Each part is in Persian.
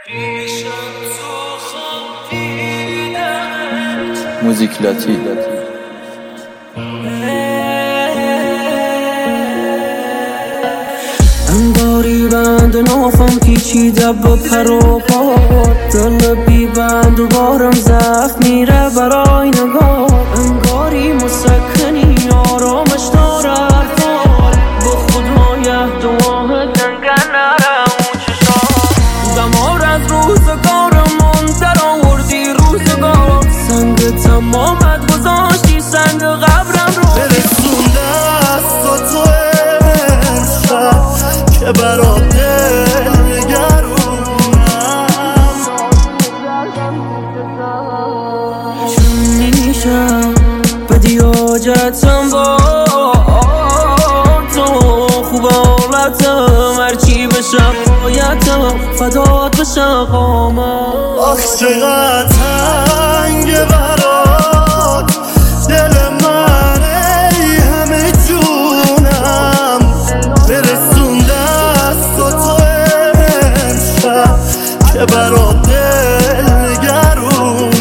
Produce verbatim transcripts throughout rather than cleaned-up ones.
موزیک لاتی انگاری بند نافم پیچیده با پر و پا، دل بی بند و بارم زخم میره برای نگاه. انگاری مسکنی آرامش داره حرفان، با خدای دعاه دنگه نره اون چشام. دمار از روزگارم من در آوردی روزگار، سنگ تمامت گذاشتی سنگ قبرم رو برسونده است تا تو امشب که برا دل نگرونم. چون نمیشم بدی حاجتم با تو، خوب حالتم هرچی بشم بایدم فدات بشم قامم. آخ چقدر تنگه برات دل من ای همه جونم، برسونده است تا تو امشب که برا دل نگرونم.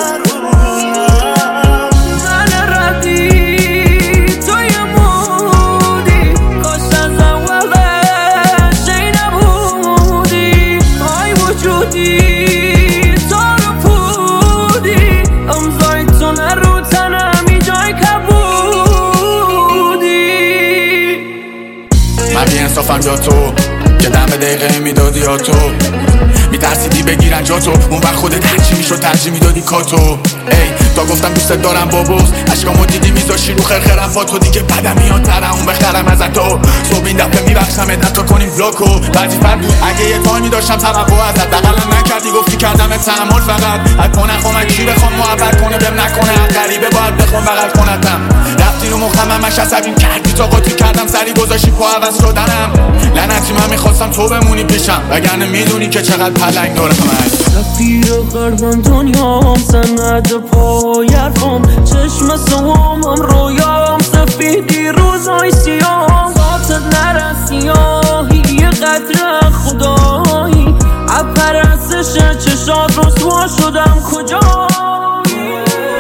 من بی انصافم یا تو که دم دقیقه میدادی یا تو میترسیدی بگیرن جا تو، اون وقت خودت هرچی میشد ترجیح میدادی کاتو. ای تا گفتم دوست دارم بابوس، عشقامو دیدی میذاشی رو خرخرم با تو، دیگه بدم میاد ترم اون بخرم ازت تو. صبح این دفعه میبخشم ادت تا کنیم بلاکو وظیفت بود اگه یه تایمی داشتم توقع ازت، دقلم نکردی گفتی کردم تحمل فقط حتما نخوام کی بخوام محبت کنه بهم نکنه، غریبه باید بخوام بغل کنتم. رفتی رو مخم همش عصبیم کردی تا قاطی کردم سری گذاشتی پا عوض شدنم. لعنتی من میخواستم تو بمونی پیشم وگرنه میدونی که چقدر پلنگ داره من. سفیر غربم دنیام سند پای حرفم، چشم سوامم رویام سفیدی روزای سیام. ذاتت نرسی سیاهی یه قطره خدایی، اپرستش چشات رسوا شدم کجایی.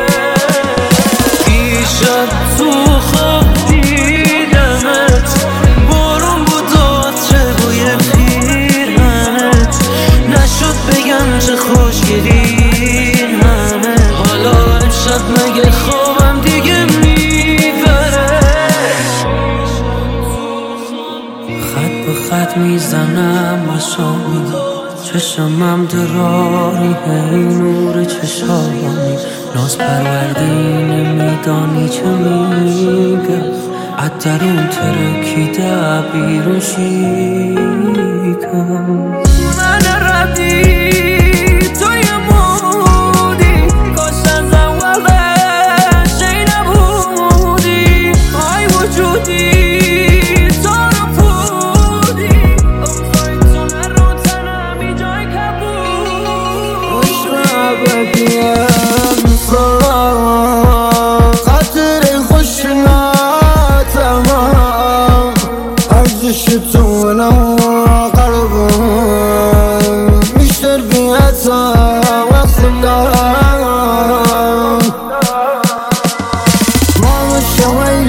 دیشب تو خواب دیدمت، بارون بود عطر بوی پیرهنت، نشد بگم چه خوشگلی همه. حالا امشب مگه خوابم دیگه میبره، خط به خط میزنم مشامی، چشمم دراری هی نور چشامی. ناز پروردی نمیدانی چه میگم، عطرون ترکیده بیرون شیکم. من ردی توی بودی، کاش از اولش ای نبودی. آی وجودی تو رو پودی، امضای تو نرو تنمی جای کبود. خوشبه بگیم خاطر خوشناتم، ارزش تو نو قلبم میشتر بیاتا وصلم. ما شویل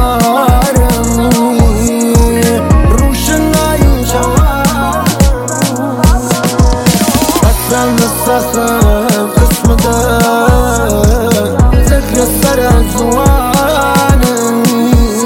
تارمی روشنایی جواب، بسرم نستخرم قسم ده ذکر سر زوانم.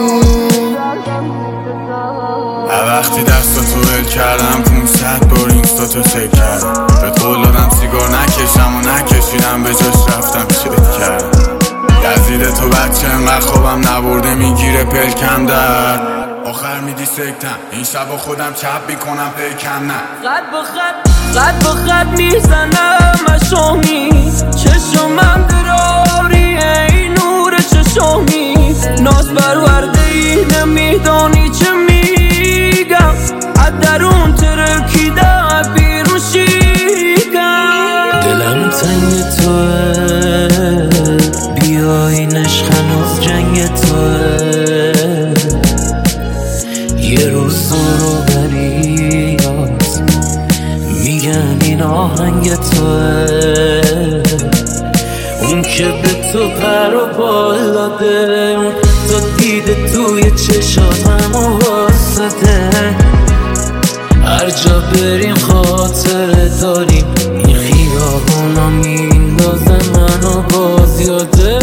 وقتی دستاتو ول کردم پونصد بار اینستاتو چک کردم، به قول دادم سیگار نکشم و نکشیدم به جاش رفتم چک کردم. یزید تو بچه انقدر خوابم نبرده میگیره پلکم در آخر میدی سکتم، این شب خودم چپ میکنم پیکم نه. خط به خط خط به خط میزنم مشامی، چشمم دراری ای نور چشامی. ناز پرورده ای نمیدانی چه میگم، درون ترکیده بیرون شیکم. دلم تنگ توه بیای نشخن از جنگ توه، یه روز رو بریاز میگن این آهنگ توه، اون که به تو پر و بال داده، اون تو دیده توی چشات همو واسده. هر جا بریم خاطره داریم، این خیابونا میندازه منو باز یاده.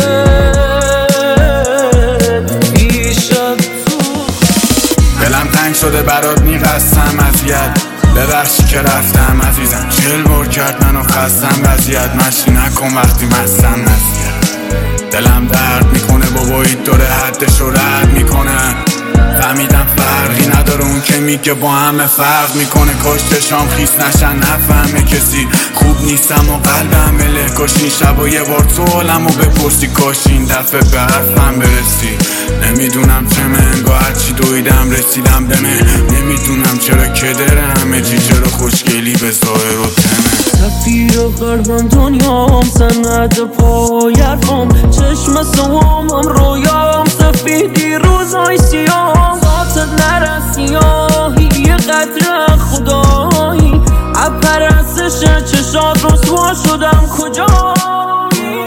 پیشت تو دلم تنگ شده برات میقصم اذیت، ببخشی که رفتم عزیزم، چل بار کرد منو خستم وضعیت، مشی نکن وقتی مستم نزید. دلم درد میکنه بابایی داره حدشو رد میکنه، فهمیدم فرقی نداره اون که میگه با همه فرق میکنه. کاش چشام خیس نشن نفهمه کسی خوب نیستم و قلبم مله، کاش این شب و یه بار تو حالمو بپرسی، کاش این دفعه به حرفم برسی. نمیدونم چه منگاه هرچی دویدم رسیدم به من، نمیدونم چرا کدره همه چی، چرا خوشگلی به ظاهر و تمه. سفیر قلبم دنیام سند پایرفام، چشم سوامم رویام سفیدی روزای سیام. ذاتت نرسی آهی قدر خدایی، عبرستش چشات رسوا شدم کجایی.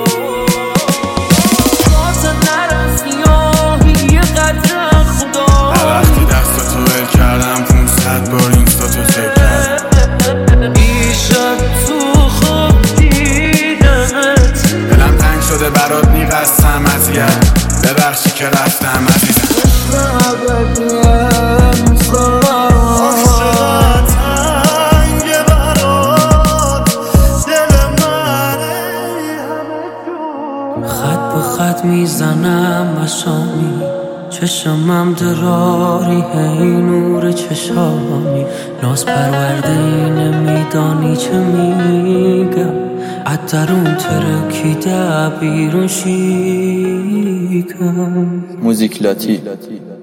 ذاتت نرسی آهی قدر خدایی، وقتی دستاتو ول کردم پونصد بار اینستاتو چک کردم. دلم تنگ شده برات میقصم اذیت، ببخشی که رفتم عزیزم. خط به خط میزنم مشامی، چشمم دراری هی نور چشامی. ناز پرورده نمیدانی چه میگم، اترون ترکیده بیرون شیکم. موزیک لاتی